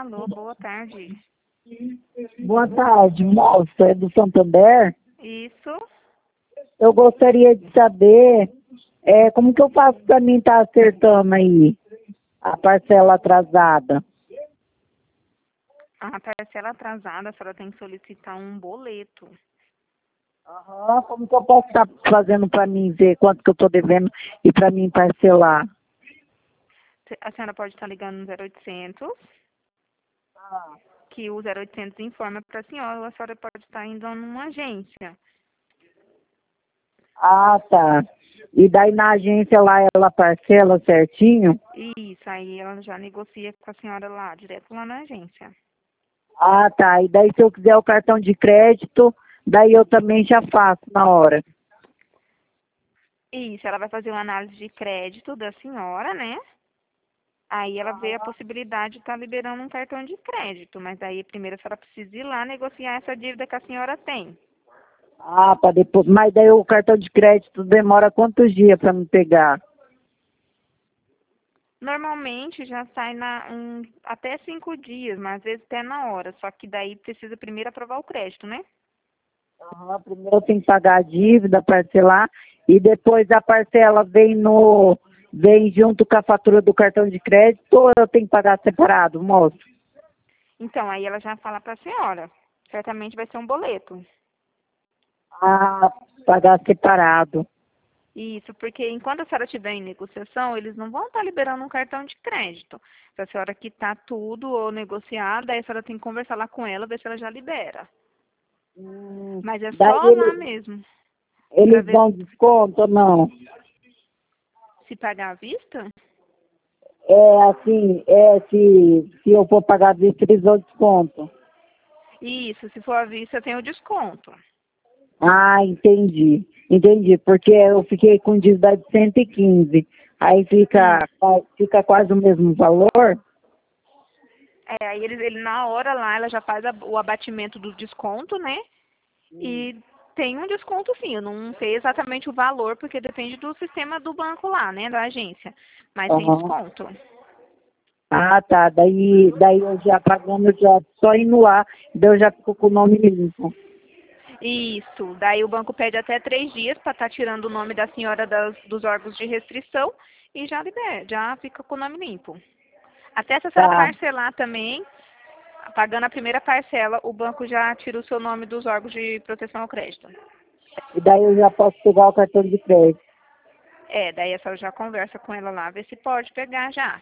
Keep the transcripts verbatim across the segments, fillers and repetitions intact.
Alô, boa tarde. Boa tarde, moça. É do Santander? Isso. Eu gostaria de saber é, como que eu faço para mim estar acertando aí a parcela atrasada. A parcela atrasada, a senhora tem que solicitar um boleto. Aham, como que eu posso estar fazendo para mim ver quanto que eu estou devendo e para mim parcelar? A senhora pode estar ligando no zero oitocentos, que o zero oitocentos informa para a senhora, ou a senhora pode estar indo numa agência. Ah, tá. E daí na agência lá ela parcela certinho? Isso, aí ela já negocia com a senhora lá, direto lá na agência. Ah, tá. E daí se eu quiser o cartão de crédito, daí eu também já faço na hora. Isso, ela vai fazer uma análise de crédito da senhora, né? Aí ela vê a possibilidade de estar liberando um cartão de crédito, mas aí primeiro a senhora precisa ir lá negociar essa dívida que a senhora tem. Ah, para depois. Mas daí o cartão de crédito demora quantos dias para me pegar? Normalmente já sai na, um, até cinco dias, mas às vezes até na hora. Só que daí precisa primeiro aprovar o crédito, né? Aham, primeiro eu tenho que pagar a dívida, parcelar, e depois a parcela vem no vem junto com a fatura do cartão de crédito ou eu tenho que pagar separado, moço? Então, aí ela já fala para a senhora. Certamente vai ser um boleto. Ah, pagar separado. Isso, porque enquanto a senhora estiver em negociação, eles não vão estar liberando um cartão de crédito. Se a senhora quitar tudo ou negociar, daí a senhora tem que conversar lá com ela, ver se ela já libera. Hum, Mas é daí só lá eles, mesmo, para eles ver dão desconto ou não? se pagar à vista. É assim, é se, se eu for pagar à vista, eles dão desconto. Isso, se for à vista, tem o desconto. Ah, entendi. Entendi, porque eu fiquei com dívida de cento e quinze. Aí fica, Hum. fica quase o mesmo valor? É, aí ele, ele na hora lá, ela já faz a- o abatimento do desconto, né? E tem um desconto sim, eu não sei exatamente o valor, porque depende do sistema do banco lá, né, da agência. Mas tem Aham. desconto. Ah, tá. Daí, daí eu já pagando, eu já só indo lá, daí eu já fico com o nome limpo. Isso, daí o banco pede até três dias para estar tirando o nome da senhora das- dos órgãos de restrição e já libera, já fica com o nome limpo. Até se a senhora Tá. parcelar também, pagando a primeira parcela, o banco já tira o seu nome dos órgãos de proteção ao crédito. E daí eu já posso pegar o cartão de crédito. É, daí a senhora já conversa com ela lá, vê se pode pegar já.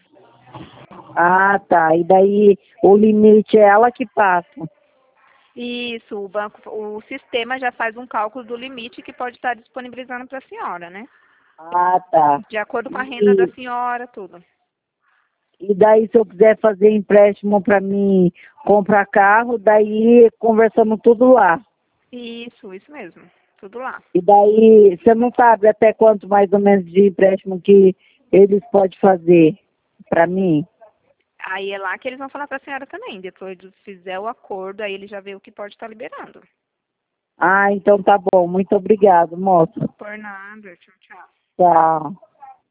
Ah, tá. E daí o limite é ela que passa. Isso, o banco, o sistema já faz um cálculo do limite que pode estar disponibilizando para a senhora, né? Ah, tá. De acordo com a renda da E, senhora, tudo. e daí se eu quiser fazer empréstimo para mim comprar carro, daí conversamos tudo lá. Isso, isso mesmo. Tudo lá. E daí você não sabe até quanto mais ou menos de empréstimo que eles podem fazer para mim? Aí é lá que eles vão falar para a senhora também. Depois de fizer o acordo, aí ele já vê o que pode estar liberando. Ah, então tá bom. Muito obrigado, moça. Por nada. Tchau, tchau. Tchau.